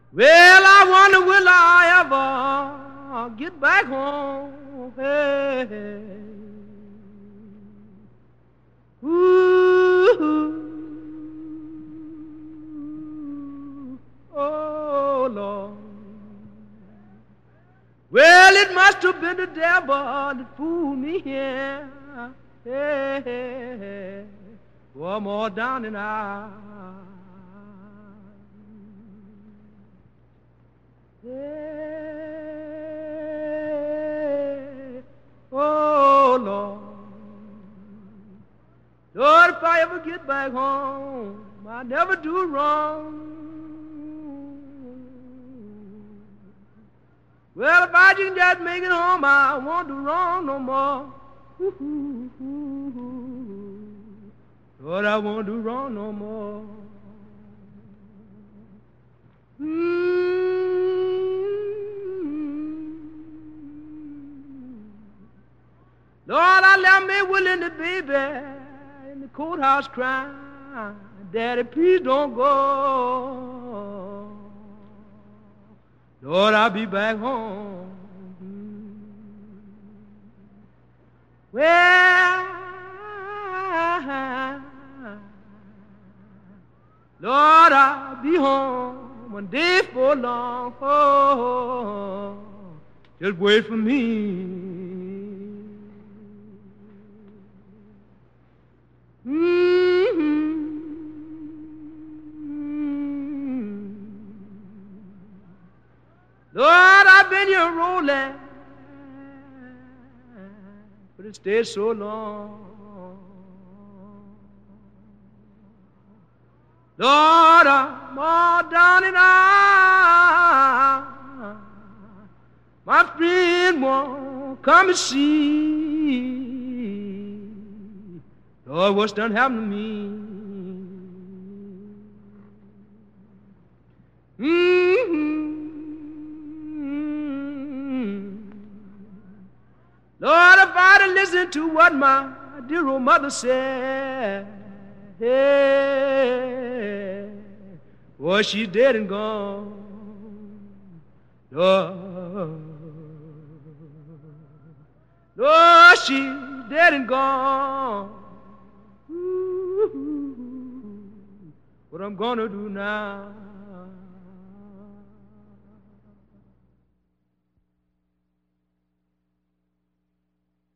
Well, I wonder will I ever get back home? Hey, hey. Ooh, oh Lord. Well, it must have been the devil that fooled me here. Hey, hey, hey. One more down and out. Hey, oh Lord. Lord, if I ever get back home, I never do wrong. Well, if I can just make it home, I won't do wrong no more. Lord, I won't do wrong no more. Lord, I left me willing the baby in the courthouse crying, Daddy, please don't go. Lord, I'll be back home. Well, Lord, I'll be home one day for long. Oh, just wait for me. Lord, I've been here rolling, but it stayed so long. Lord, I'm all down and out. My friend won't come and see. Lord, what's done happened to me? Lord, if I'd have listened to what my dear old mother said, hey, boy, she's dead and gone. Lord, she's dead and gone. Ooh, what I'm gonna do now?